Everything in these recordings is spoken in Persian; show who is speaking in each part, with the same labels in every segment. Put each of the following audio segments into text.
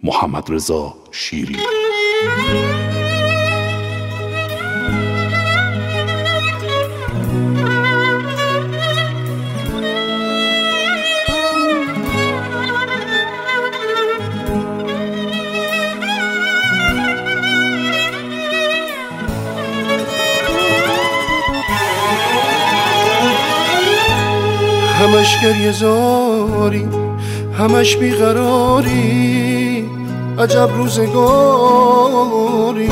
Speaker 1: محمدرضا شیری.
Speaker 2: همش گریه زاری، همش بیقراری، عجب روزگاری،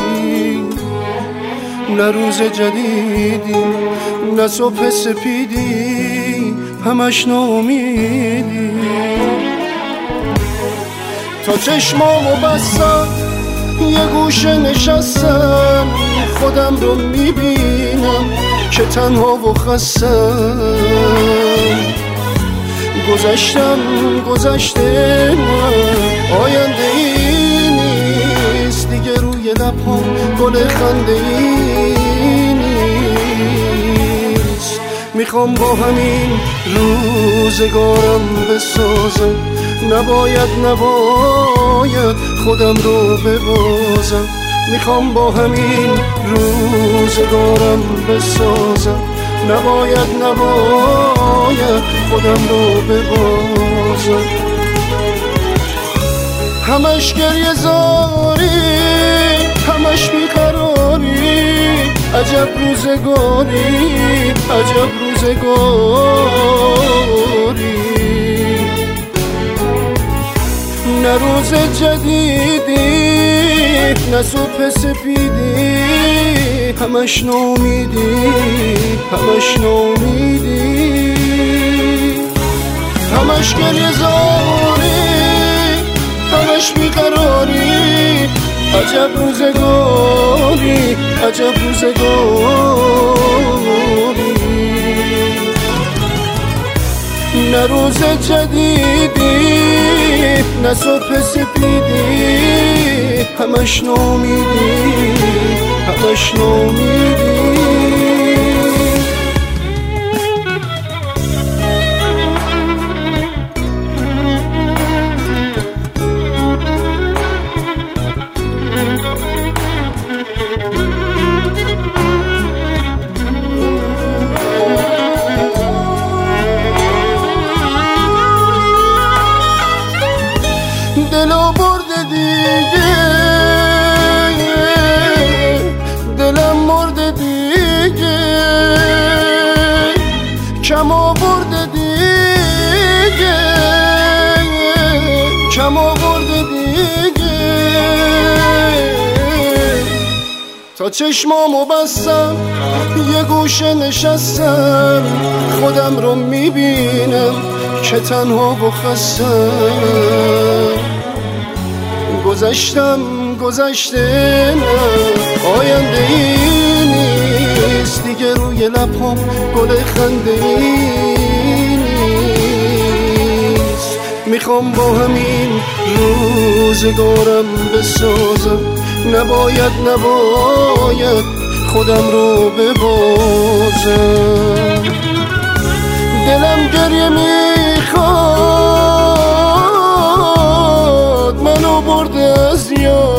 Speaker 2: نه روز جدیدی نه صبح سپیدی، همش ناامیدی. تا چشمامو بستم یه گوشه نشستم، خودم رو میبینم که تنها و خستم. گذشته آینده ای نیست دیگه، روی لبام گل خنده ای نیست. میخوام با همین روزگارم بسازم، نباید خودم رو ببازم. میخوام با همین روزگارم بسازم، نباید خودم رو ببازم. همش گریه زاری، همش بیقراری، عجب روزگاری، عجب روزگاری. نه روز جدیدی نه صبح سپیدی، همش ناامیدی، همش ناامیدی. همش گریه زاری، همش بیقراری، عجب روزگاری، عجب روزگاری. نه روز جدیدی نه صبح سپیدی، همش ناامیدی، همش ناامیدی. دلو برده دیگه، دلم مرده دیگه، کم آورده دیگه، کم آورده دیگه. تا چشمامو بستم یه گوشه نشستم، خودم رو میبینم که تنها و خستم. گذشته نه آینده ای نیست دیگه، روی لبام گل خنده ای نیست. میخوام با همین روزگارم بسازم، نباید خودم رو ببازم. دلم گریه میخواد، منو برده از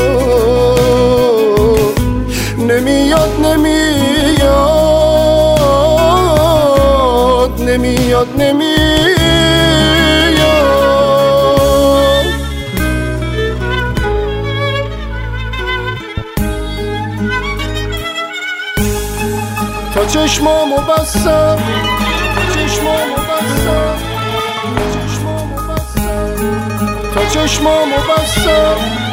Speaker 2: یاد، نمیاد تا چشمامو بستم، تا چشمامو بستم